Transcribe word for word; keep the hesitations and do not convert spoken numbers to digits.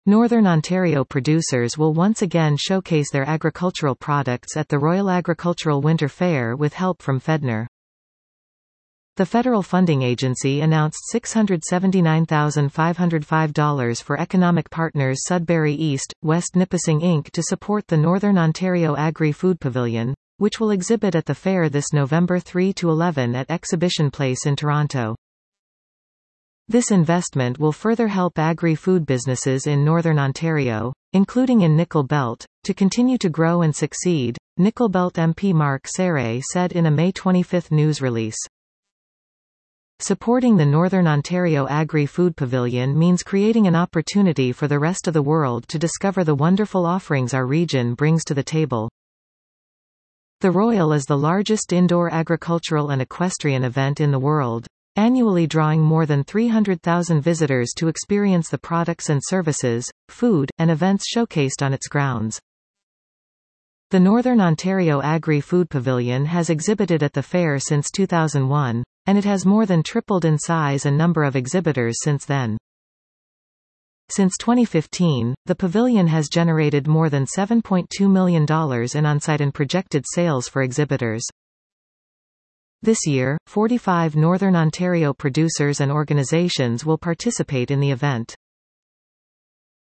Northern Ontario producers will once again showcase their agricultural products at the Royal Agricultural Winter Fair with help from FedNR. The federal funding agency announced six hundred seventy-nine thousand five hundred five dollars for economic partners Sudbury East, West Nipissing Incorporated to support the Northern Ontario Agri-Food Pavilion, which will exhibit at the fair this November third to eleventh at Exhibition Place in Toronto. This investment will further help agri-food businesses in Northern Ontario, including in Nickel Belt, to continue to grow and succeed, Nickel Belt M P Mark Serre said in a May twenty-fifth news release. Supporting the Northern Ontario Agri-Food Pavilion means creating an opportunity for the rest of the world to discover the wonderful offerings our region brings to the table. The Royal is the largest indoor agricultural and equestrian event in the world, annually drawing more than three hundred thousand visitors to experience the products and services, food, and events showcased on its grounds. The Northern Ontario Agri-Food Pavilion has exhibited at the fair since two thousand one, and it has more than tripled in size and number of exhibitors since then. Since twenty fifteen, the pavilion has generated more than seven point two million dollars in on-site and projected sales for exhibitors. This year, forty-five Northern Ontario producers and organizations will participate in the event.